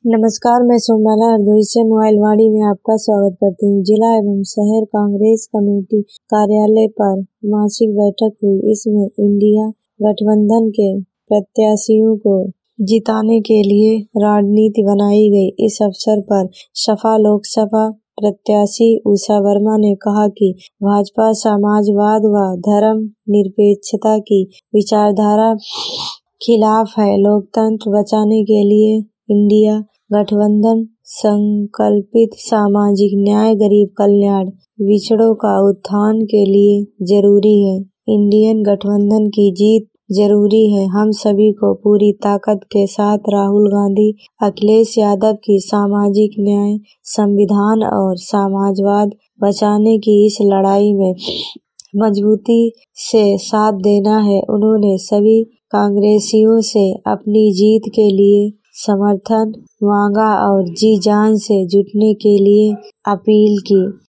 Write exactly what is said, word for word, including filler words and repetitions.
नमस्कार, मैं सोमबाला हरदोई से मोबाइलवाणी में आपका स्वागत करती हूँ। जिला एवं शहर कांग्रेस कमेटी कार्यालय पर मासिक बैठक हुई। इसमें इंडिया गठबंधन के प्रत्याशियों को जिताने के लिए रणनीति बनाई गई। इस अवसर पर सपा लोकसभा प्रत्याशी उषा वर्मा ने कहा कि भाजपा समाजवाद व धर्म निरपेक्षता की विचारधारा खिलाफ है। लोकतंत्र बचाने के लिए इंडिया गठबंधन संकल्पित सामाजिक न्याय, गरीब कल्याण, पिछड़ों का उत्थान के लिए जरूरी है। इंडियन गठबंधन की जीत जरूरी है। हम सभी को पूरी ताकत के साथ राहुल गांधी, अखिलेश यादव की सामाजिक न्याय, संविधान और समाजवाद बचाने की इस लड़ाई में मजबूती से साथ देना है। उन्होंने सभी कांग्रेसियों से अपनी जीत के लिए समर्थन मांगा और जी जान से जुटने के लिए अपील की।